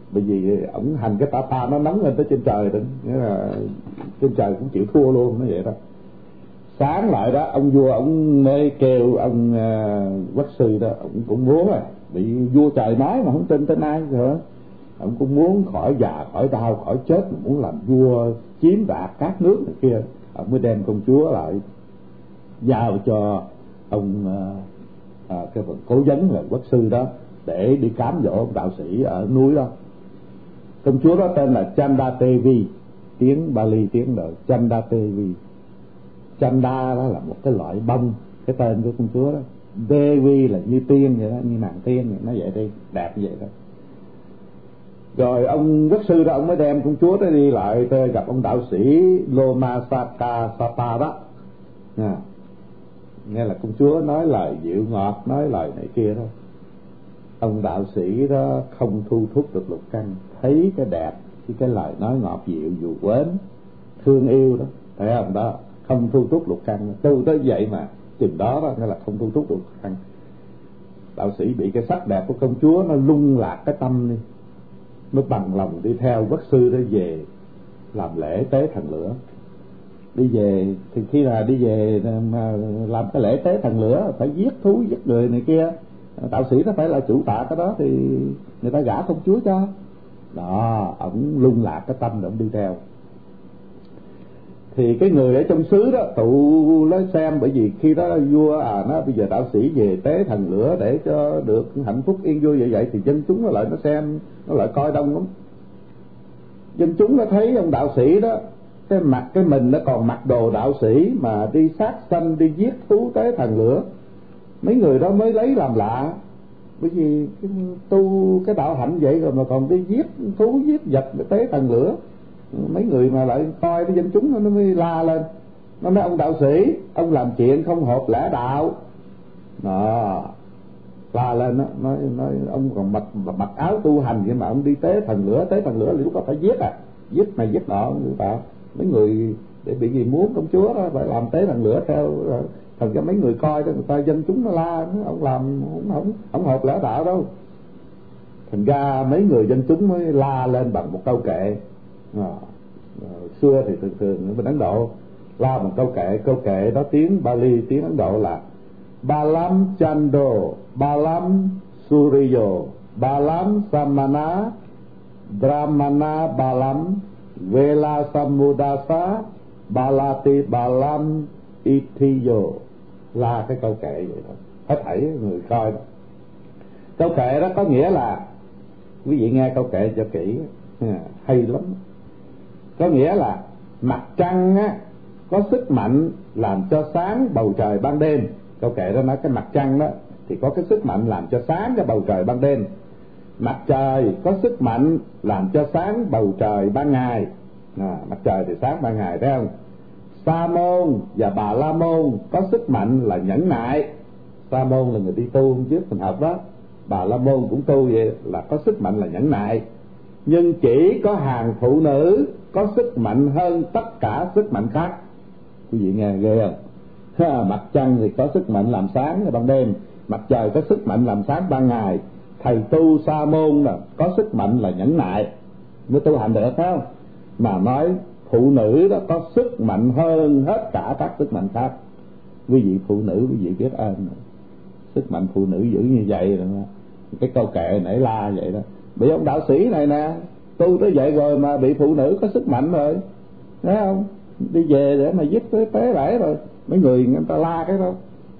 bởi vì ổng hành cái tapa nó nóng lên tới trên trời đó, nghĩa là trên trời cũng chịu thua luôn, nó vậy đó. Sáng lại đó, ông vua ông mới kêu ông quốc sư đó, ông cũng muốn rồi, bị vua trời nói mà không tin tới ai nữa. Ông cũng muốn khỏi già khỏi đau khỏi chết, muốn làm vua chiếm đoạt các nước này kia. Ông mới đem công chúa lại giao cho ông cái phần cố vấn là quốc sư đó để đi cám dỗ ông đạo sĩ ở núi đó. Công chúa đó tên là Chanda Devi, tiếng Bali tiếng rồi Chanda Devi. Chanda đó là một cái loại bông, cái tên của công chúa đó. Devi là như tiên vậy đó, như nàng tiên vậy, nó vậy đi, đẹp như vậy đó. Rồi ông quốc sư đó, ông mới đem công chúa đó đi lại gặp ông đạo sĩ Lomasaka Sapa đó. Nghe là công chúa nói lời dịu ngọt, nói lời này kia đó. Ông đạo sĩ đó không thu hút được lục căn, thấy cái đẹp, cái lời nói ngọt dịu dụ quến, thương yêu đó, thấy không đó, không thu hút lục căn. Tu tới vậy mà chừng đó đó, nghĩa là không thu hút lục căn. Đạo sĩ bị cái sắc đẹp của công chúa nó lung lạc cái tâm đi, nó bằng lòng đi theo quốc sư đó về làm lễ tế thần lửa. Đi về thì khi là đi về mà làm cái lễ tế thần lửa phải giết thú giết người này kia, đạo sĩ nó phải là chủ tạ cái đó thì người ta gả công chúa cho đó. Ổng lung lạc cái tâm để ổng đi theo. Thì cái người ở trong xứ đó tụ lấy xem, bởi vì khi đó vua nó bây giờ đạo sĩ về tế thần lửa để cho được hạnh phúc yên vui vậy thì dân chúng nó lại nó xem, nó lại coi đông lắm. Dân chúng nó thấy ông đạo sĩ đó, cái mặt cái mình nó còn mặc đồ đạo sĩ mà đi sát sanh, đi giết thú tế thần lửa. Mấy người đó mới lấy làm lạ, bởi vì tu cái đạo hạnh vậy rồi mà còn đi giết thú giết vật để tế thần lửa. Mấy người mà lại coi cái dân chúng nó mới la lên, nó nói ông đạo sĩ, ông làm chuyện không hợp lẽ đạo đó, la lên đó, nói ông còn mặc áo tu hành vậy mà ông đi tế thần lửa thì lúc đó phải giết giết này giết nọ. Mấy người để bị gì muốn công chúa đó phải làm tế thần lửa theo. Thành ra mấy người coi đó, người ta dân chúng nó la, ông làm không hợp lẽ đạo đâu. Thành ra mấy người dân chúng mới la lên bằng một câu kệ. Xưa thì thường bên Ấn Độ la một câu kệ đó tiếng Bali, tiếng Ấn Độ là Balam Chando, Balam Suryo, Balam Samana, Brahmana Balam, Vela Samudasa, Balati Balam Itiyo. La cái câu kệ vậy đó, hết thảy người coi đó. Câu kệ đó có nghĩa là, quý vị nghe câu kệ cho kỹ, hay lắm. Có nghĩa là mặt trăng có sức mạnh làm cho sáng bầu trời ban đêm. Câu kệ đó nói cái mặt trăng đó thì có cái sức mạnh làm cho sáng cái bầu trời ban đêm. Mặt trời có sức mạnh làm cho sáng bầu trời ban ngày. Mặt trời thì sáng ban ngày, thấy không? Sa môn và Bà La môn có sức mạnh là nhẫn nại. Sa môn là người đi tu trước mình học đó, Bà La môn cũng tu vậy, là có sức mạnh là nhẫn nại. Nhưng chỉ có hàng phụ nữ có sức mạnh hơn tất cả sức mạnh khác. Quý vị nghe ghê không? Mặt trăng thì có sức mạnh làm sáng ban đêm, mặt trời có sức mạnh làm sáng ban ngày. Thầy tu sa môn là có sức mạnh là nhẫn nại, mới tu hành được, thấy không? Mà nói phụ nữ đó có sức mạnh hơn hết cả các sức mạnh khác. Quý vị phụ nữ, quý vị biết ơn, sức mạnh phụ nữ dữ như vậy rồi. Cái câu kệ nãy la vậy đó. Bị ông đạo sĩ này nè tu tới vậy rồi mà bị phụ nữ có sức mạnh rồi, thấy không? Đi về để mà giết tế lễ rồi, mấy người ta la cái đó.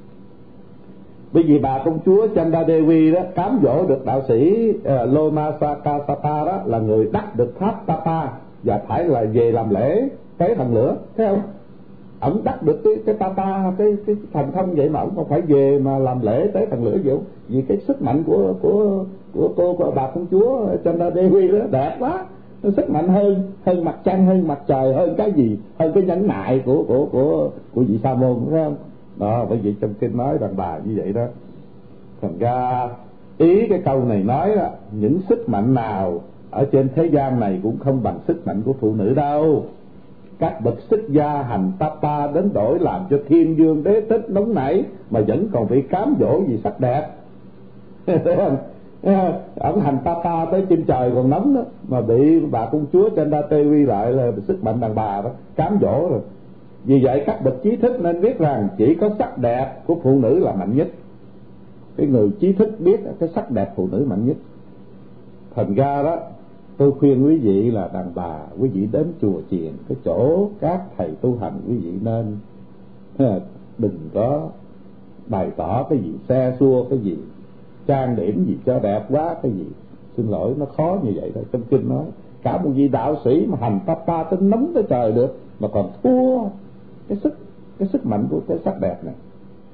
Bởi vì bà công chúa Chanda Devi đó cám dỗ được đạo sĩ Lomasaka Sapa đó là người đắc được tháp Tapa và phải là về làm lễ tế thần lửa, thấy không? Ổng đắc được cái Tapa, cái thành thông vậy mà ổng không phải về mà làm lễ tế thần lửa vậy. Vì cái sức mạnh của bà công chúa Chanda Devi đó đẹp quá, nó sức mạnh hơn mặt trăng, hơn mặt trời, hơn cái gì, hơn cái nhẫn nại của vị sa môn, thấy không? Đó, bởi vì trong kinh nói đàn bà như vậy đó. Thành ra ý cái câu này nói đó, những sức mạnh nào ở trên thế gian này cũng không bằng sức mạnh của phụ nữ đâu. Các bậc xuất gia hành tapa đến đổi làm cho thiên dương đế thích nóng nảy mà vẫn còn bị cám dỗ vì sắc đẹp. ổng hành ta tới trên trời còn nóng đó, mà bị bà công chúa Chanda Devi lại là sức mạnh đàn bà đó cám dỗ rồi. Vì vậy các bậc trí thức nên biết rằng chỉ có sắc đẹp của phụ nữ là mạnh nhất. Cái người trí thức biết cái sắc đẹp phụ nữ mạnh nhất. Thành ra đó, tôi khuyên quý vị là đàn bà, quý vị đến chùa chiền, cái chỗ các thầy tu hành, quý vị nên đừng có bày tỏ cái gì xe xua, cái gì trang điểm gì cho đẹp quá, cái gì xin lỗi nó khó như vậy thôi. Trong kinh nói cả một vị đạo sĩ mà hành ta tới nóng tới trời được mà còn thua cái sức mạnh của cái sắc đẹp này.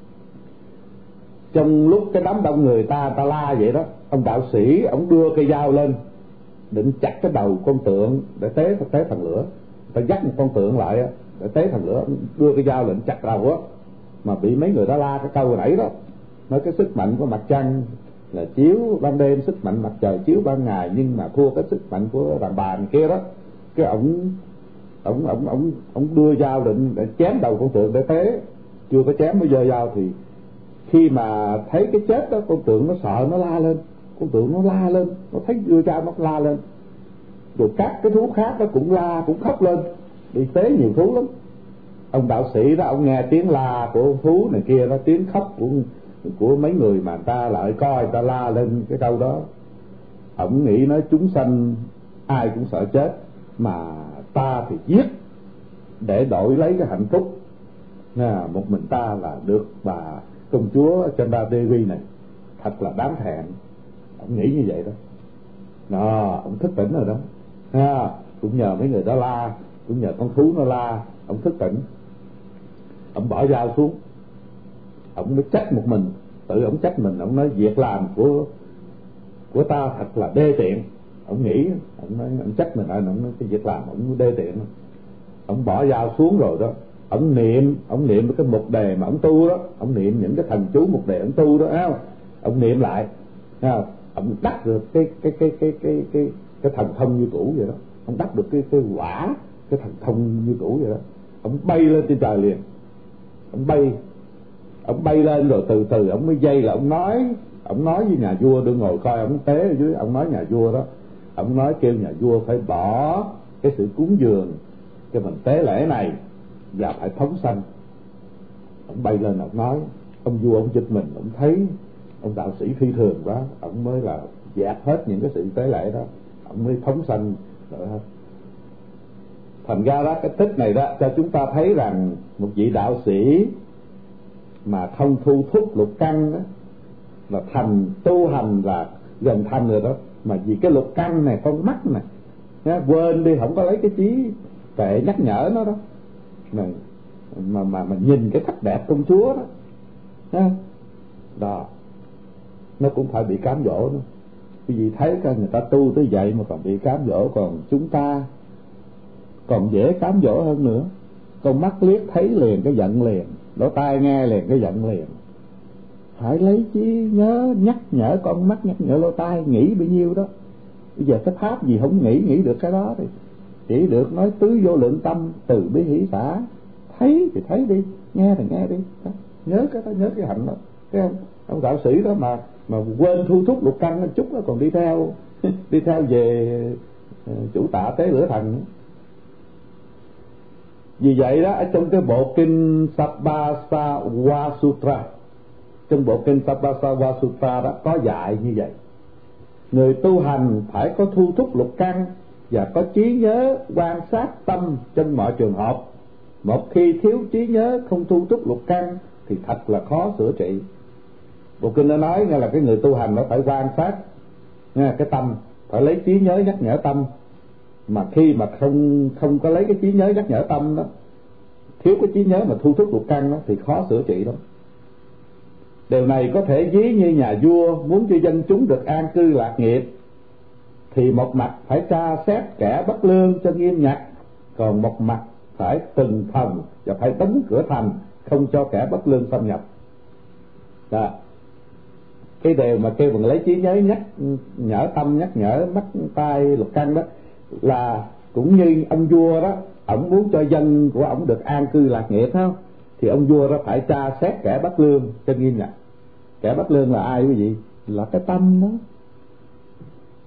Trong lúc cái đám đông người ta la vậy đó, ông đạo sĩ ông đưa cây dao lên định chặt cái đầu con tượng để tế thần lửa. Ta dắt một con tượng lại để tế thần lửa, đưa cây dao lên chặt đầu á, mà bị mấy người đó la cái câu nãy đó, nói cái sức mạnh của mặt trăng là chiếu ban đêm, sức mạnh mặt trời chiếu ban ngày, nhưng mà thua cái sức mạnh của đàn bà kia đó. Cái ông đưa dao định để chém đầu con tượng để tế, chưa có chém mới giơ dao, thì khi mà thấy cái chết đó, con tượng nó sợ, nó la lên, con tượng nó la lên, nó thấy đưa dao nó la lên, rồi các cái thú khác nó cũng la, cũng khóc lên, đi tế nhiều thú lắm. Ông đạo sĩ đó, ông nghe tiếng la của thú này kia đó, tiếng khóc của mấy người mà ta lại coi, ta la lên cái câu đó, ông nghĩ nói chúng sanh ai cũng sợ chết, mà ta thì giết để đổi lấy cái hạnh phúc, một mình ta là được bà công chúa Chanda Devi này, thật là đáng thẹn. Ông nghĩ như vậy đó. Ông thức tỉnh rồi đó. Cũng nhờ mấy người đó la, cũng nhờ con thú nó la, ông thức tỉnh. Ông bỏ dao xuống, ông mới trách một mình, tự ông trách mình. Ông nói việc làm của ta thật là đê tiện. Ông nghĩ, ông nói, ông trách mình, ông nói cái việc làm ông đê tiện. Ông bỏ dao xuống rồi đó, ông niệm cái mục đề mà ông tu đó, ông niệm những cái thần chú mục đề ông tu đó, ông niệm lại, ông đắc được cái thần thông như cũ vậy đó, ông đắc được cái quả, cái thần thông như cũ vậy đó. Ông bay lên trên trời liền, ông bay lên rồi từ từ ông mới dây là ông nói với nhà vua đừng ngồi coi ông tế ở dưới, ông nói nhà vua đó, ông nói kêu nhà vua phải bỏ cái sự cúng dường cho mình tế lễ này và phải phóng sanh. Ông bay lên ông nói, ông vua ông giật mình, ông thấy ông đạo sĩ phi thường quá, ông mới là dẹp hết những cái sự tế lễ đó, ông mới phóng sanh rồi hết. Thành ra đó, cái tích này đó cho chúng ta thấy rằng một vị đạo sĩ mà không thu thúc lục căn đó là thành tu hành là gần thành rồi đó, mà vì cái lục căn này, con mắt này quên đi, không có lấy cái trí tuệ nhắc nhở nó đó, mà nhìn cái sắc đẹp công chúa đó, nó cũng phải bị cám dỗ nữa. Quý vị thấy người ta tu tới vậy mà còn bị cám dỗ, còn chúng ta còn dễ cám dỗ hơn nữa. Con mắt liếc thấy liền cái giận liền, lỗ tai nghe liền cái giận liền. Phải lấy trí nhớ nhắc nhở con mắt, nhắc nhở lỗ tai, nghĩ bấy nhiêu đó. Bây giờ cái pháp gì không nghĩ được cái đó thì chỉ được nói tứ vô lượng tâm, từ bi hỷ xả. Thấy thì thấy đi, nghe thì nghe đi, nhớ cái đó, nhớ cái hạnh đó. Cái ông đạo sĩ đó mà quên thu thúc lục căn một chút đó, còn đi theo về chủ tạ tế lửa thần nữa. Vì vậy đó, ở trong cái bộ kinh Sabbasava Sutra, trong bộ kinh Sabbasava Sutra đó có dạy như vậy: người tu hành phải có thu thúc lục căn và có trí nhớ quan sát tâm trong mọi trường hợp. Một khi thiếu trí nhớ, không thu thúc lục căn thì thật là khó sửa trị. Bộ kinh nó nói nghe là cái người tu hành nó phải quan sát nghe cái tâm, phải lấy trí nhớ nhắc nhở tâm. Mà khi mà không có lấy cái trí nhớ nhắc nhở tâm đó, thiếu cái trí nhớ mà thu thúc lục căn đó, thì khó sửa trị lắm. Điều này có thể ví như nhà vua muốn cho dân chúng được an cư lạc nghiệp, thì một mặt phải tra xét kẻ bất lương cho nghiêm ngặt, còn một mặt phải từng phòng và phải đóng cửa thành, không cho kẻ bất lương xâm nhập. Đó. Cái điều mà kêu bằng lấy trí nhớ nhắc nhở tâm, nhắc nhở mắt tai lục căn đó, là cũng như ông vua đó, ổng muốn cho dân của ổng được an cư lạc nghiệp không, thì ông vua đó phải tra xét kẻ bất lương cho nghiêm ngặt. Kẻ bất lương là ai quý vị? Là cái tâm đó.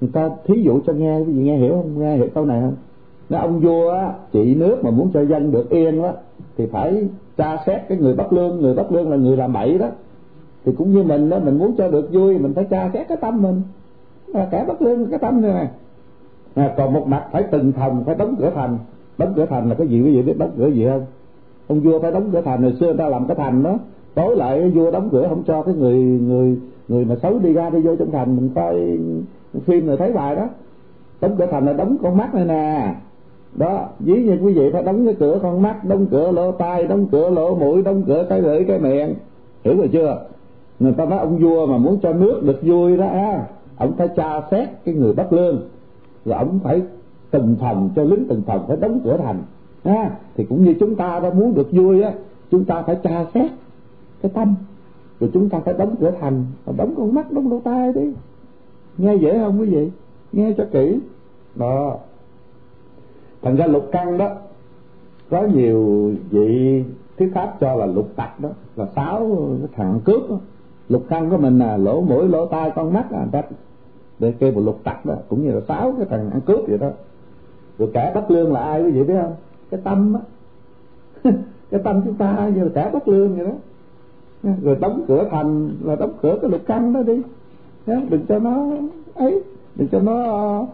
Người ta thí dụ cho nghe, quý vị nghe hiểu không? Nghe hiểu câu này không? Nếu ông vua á, trị nước mà muốn cho dân được yên á, thì phải tra xét cái người bất lương. Người bất lương là người làm bậy đó. Thì cũng như mình đó, mình muốn cho được vui, mình phải tra xét cái tâm mình. Kẻ bất lương cái tâm này nè. Còn một mặt phải từng phòng phải đóng cửa thành. Đóng cửa thành là cái gì quý vị biết đóng cửa gì không? Ông vua phải đóng cửa thành. Hồi xưa người ta làm cái thành đó, tối lại vua đóng cửa không cho cái người mà xấu đi ra đi vô trong thành. Mình coi phim rồi thấy bài đó. Đóng cửa thành là đóng con mắt này nè. Đó, ví như quý vị phải đóng cái cửa con mắt, đóng cửa lỗ tai, đóng cửa lỗ mũi, đóng cửa cái lưỡi cái miệng. Hiểu rồi chưa? Người ta nói ông vua mà muốn cho nước được vui đó á, ông phải tra xét cái người bất lương, rồi ông phải từng phòng cho lính từng phòng phải đóng cửa thành. Thì cũng như chúng ta đó, muốn được vui á, chúng ta phải tra xét cái tâm, rồi chúng ta phải đóng cửa thành, đóng con mắt, đóng lỗ tai đi. Nghe dễ không quý vị? Nghe cho kỹ đó. Thành ra lục căn đó có nhiều vị thuyết pháp cho là lục tặc đó, là 6 thằng cướp đó. Lục căn của mình là lỗ mũi, lỗ tai, con mắt đó. Để kêu một lục tặc đó, cũng như là 6 cái thằng ăn cướp vậy đó. Rồi kẻ bất lương là ai quý vị biết không? Cái tâm á. Cái tâm chúng ta như là kẻ bất lương vậy đó. Rồi đóng cửa thành là đóng cửa cái lục căn đó đi. Đừng cho nó ấy, đừng cho nó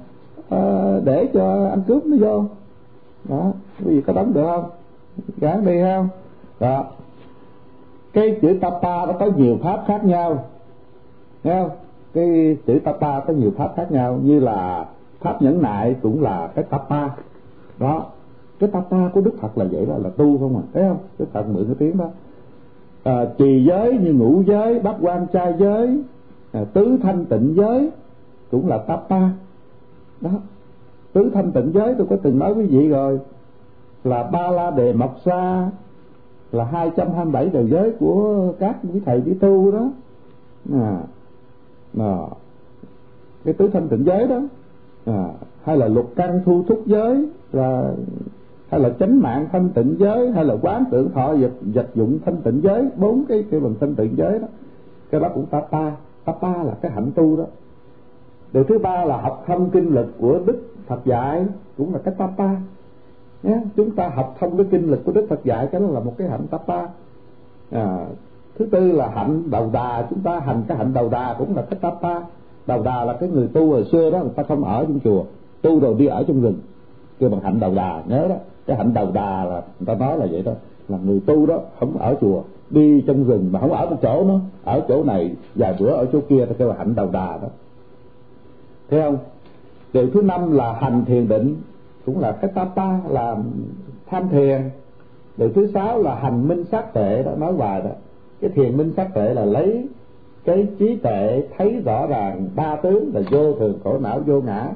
để cho ăn cướp nó vô. Đó, quý vị có đóng được không? Gán đi không? Đó. Cái chữ tapa nó có nhiều pháp khác nhau. Thấy không? Cái chữ tapa có nhiều pháp khác nhau, như là pháp nhẫn nại cũng là cái tapa. Đó. Cái tapa của Đức Phật là vậy đó, là tu không à. Thấy không? Đức Phật mượn cái tiếng đó. Trì giới như ngũ giới, bát quan trai giới, tứ thanh tịnh giới cũng là tapa. Đó. Tứ thanh tịnh giới tôi có từng nói quý vị rồi, là ba la đề mộc sa, là 227 đời giới của các quý thầy quý tu đó. Cái tứ thanh tịnh giới đó. Hay là lục căn thu thúc giới, là hay là chánh mạng thanh tịnh giới, hay là quán tưởng thọ vật dụng thanh tịnh giới, 4 cái kêu bằng thanh tịnh giới đó. Cái đó cũng tapa. Tapa là cái hạnh tu đó. Điều thứ ba là học thông kinh lực của Đức Phật dạy, cũng là cái tapa. Chúng ta học thông cái kinh lực của Đức Phật dạy, cái đó là một cái hạnh tapa. Thứ tư là hạnh đầu đà, chúng ta hành cái hạnh đầu đà cũng là cái tapa. Đầu đà là cái người tu hồi xưa đó, người ta không ở trong chùa, tu rồi đi ở trong rừng, kêu bằng hạnh đầu đà. Nhớ đó, cái hạnh đầu đà là người ta nói là vậy đó, là người tu đó không ở chùa, đi trong rừng mà không ở một chỗ nữa, ở chỗ này vài bữa ở chỗ kia, ta kêu là hạnh đầu đà đó. Thấy không? Điều thứ năm là hành thiền định, cũng là cái tapa, là tham thiền. Điều thứ 6 là hành minh sát tuệ đó, nói hoài đó. Cái thiền minh sát tuệ là lấy cái trí tuệ thấy rõ ràng 3 tướng là vô thường, khổ não, vô ngã.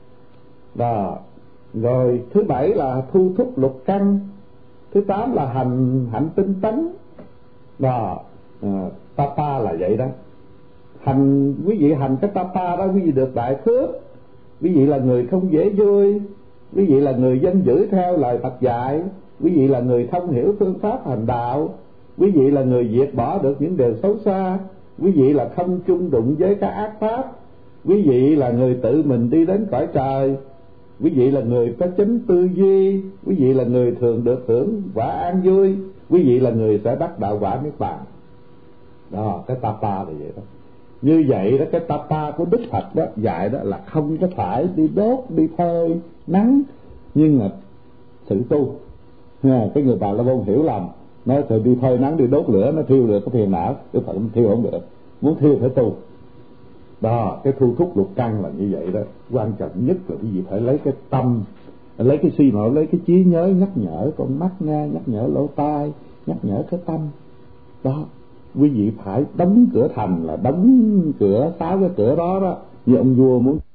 Đó. Rồi thứ 7 là thu thúc lục căn. Thứ 8 là hành hạnh tinh tấn. Đó. Tapa là vậy đó. Hành, quý vị hành cái tapa đó, quý vị được đại phước. Quý vị là người không dễ vui, quý vị là người dân giữ theo lời Phật dạy, quý vị là người thông hiểu phương pháp hành đạo, quý vị là người diệt bỏ được những điều xấu xa, quý vị là không chung đụng với các ác pháp, quý vị là người tự mình đi đến cõi trời, quý vị là người có chánh tư duy, quý vị là người thường được hưởng quả an vui, quý vị là người sẽ đắc đạo quả niết bàn. Đó, cái tapa là vậy đó. Như vậy đó, cái tapa của Đức Phật đó dạy đó là không có phải đi đốt, đi phơi nắng, nhưng mà sự tu. Cái người Bà La Môn hiểu lầm, nói thôi đi phơi nắng, đi đốt lửa, nó thiêu được có phiền não. Đức Phật không thiêu không được, muốn thiêu phải tu. Đó, cái thu thúc lục căn là như vậy đó. Quan trọng nhất là quý vị phải lấy cái tâm, lấy cái suy nghĩ, lấy cái trí nhớ nhắc nhở con mắt nha, nhắc nhở lỗ tai, nhắc nhở cái tâm. Đó, quý vị phải đóng cửa thành, là đóng cửa 6 cái cửa đó đó. Như ông vua muốn